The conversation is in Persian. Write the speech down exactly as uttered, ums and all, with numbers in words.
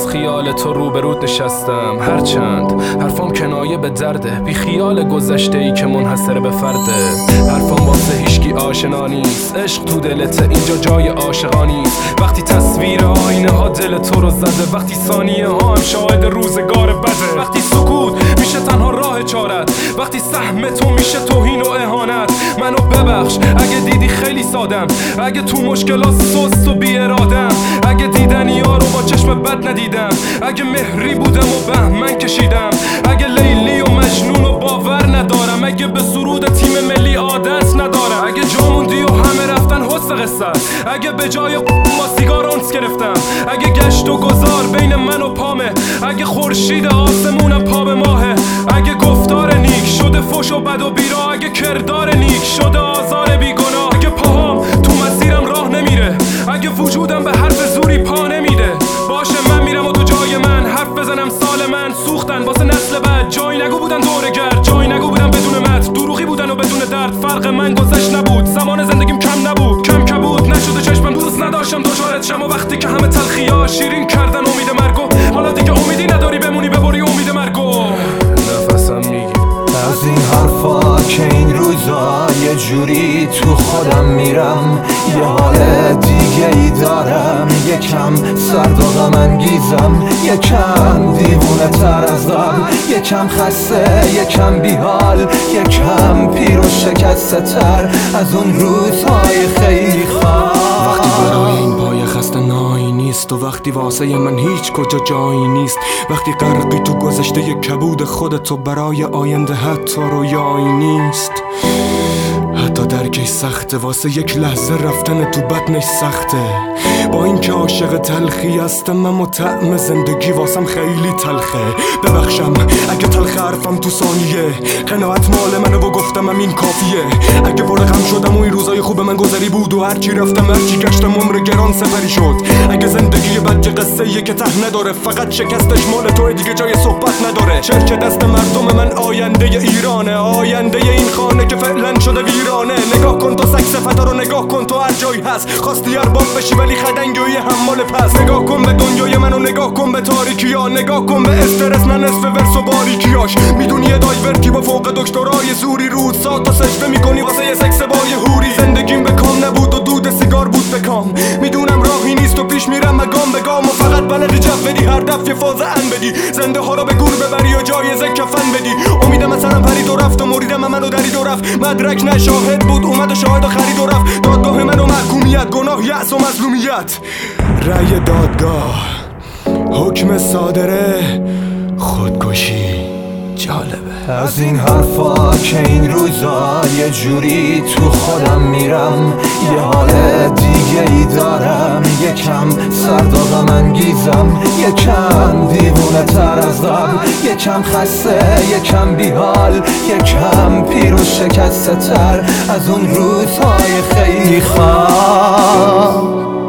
خیال تو روبرود نشستم، هرچند حرفام کنایه به درده، بی خیال گذشته ای که منحصر به فرده. حرفام واسه هیچکی آشنا نیست، عشق تو دلته اینجا جای عاشقانی. وقتی تصویر آینه ها دل تو رو زده، وقتی ثانیه ها هم شاهد روزگار بده، وقتی سکوت میشه تنها راه چارت، وقتی سهم تو میشه توهین و اهانت. منو ببخش اگه دیدی خیلی سادم، اگه تو مشکلات سست و بی ارادم، اگه دیدنی ها رو با چشم بد ندیدم، اگه مهری بودم و بهمن کشیدم، اگه لیلی و مجنون و باور ندارم، اگه به سرود تیم ملی عادت ندارم، اگه جاموندی و همه رفتن حس قصه، اگه به جای با سیگار اونس گرفتم، اگه گشت و گذار بین من و پامه، اگه خورشید آسمونم پا به ماهه، اگه گفتار نیک شده فش و بد و بیرا، اگه کردار نیک شده آزار بیگناه، اگه پاهام تو مسیرم راه نمیره، اگه وجودم به حرف زوری پا نمیده، باشه من میرم و تو جای من حرف بزنم. سال من سوختن واسه نسل بعد، جای نگو بودن دورگرد، جای نگو بودن بدون مت، دروغی بودن و بدون درد. فرق من گذشت نبود، زمان زندگیم کم نبود، کم کبود نشده چشمم، دوست نداشتم تو شاید شم، و وقتی که همه تلخی‌ها شیرین کردن امید مرگو، حالا دیگه امیدی نداری بمونی ببری امید مرگو. نفسم میگی از این حرفا که این روزا یه جوری تو خودم میرم، یه حال دیگه ای دارم، یکم سرد و غم انگیزم، یکم دیوونه تر از قبل، یکم خسته، یکم بیحال، یکم پیر و شکسته تر از اون روزهای خیلی خواب. وقتی برای این پای خسته نایی نیست، و وقتی واسه من هیچ کجا جایی نیست، وقتی غرقی تو گذشته ی کبود خودت و برای آینده حتی رویایی نیست، حتی درکش سخته، واسه یک لحظه رفتن تو بطنش سخته. با این که عاشق تلخی هستم اما طعم زندگی واسم خیلی تلخه. ببخشم اگه تلخ حرفم تو ثانیه، قناعت مال منه و گفتم هم این کافیه. اگه پر غم شدم و این روزای خوب من گذری بود، و هرچی رفتم هرچی گشتم عمر گران سپری شد. اگه زندگی بد قصه یه که ته نداره، فقط شکستش مال تو دیگه جای صحبت نداره. چرک دست مردم من آینده ایرانه، آینده این خانه که فعلا شده ویرانه. نگاه کن تو سگ صفتا رو، نگاه کن تو هر جایی هست، خواستی ارباب بشی ولی خدنگوی حمال پس. نگاه کن به دنیای منو، نگاه کن به تاریکی ها، نگاه کن به استرس نه نصف ورس و باریکیاش. میدونی یه دایورتی با فوق دکترای سوری رود ساعت تا سجده میکنی واسه یه سکس بای هوری. زندگیم به کام نبود و دود سیگار بود به کام، میدونم راهی نیست و پیش میرم گام به گام، و فقط بلدی جو بدی هر دفعه فاز ان بدی، زنده ها رو به گور ببری و جایزه کفن بدی. امیدم از سرم پرید و رفت و مریدم منو درید و رفت، مدرک نه شاهد بود اومد و شاهد و خرید و رفت. دادگاه منو محکومیت، گناه، یأس و مظلومیت، رأی دادگاه، حکم صادره، خودکشی. جالبه از این حرفا که این روزا یه جوری تو خودم میرم، یه حال دیگه ای دارم، یکم سرد و غم انگیزم، یکم دیوونه تر از قبل، یکم خسته، یکم بیحال، یکم پیر و شکسته تر از اون روزهای خیلی خواب.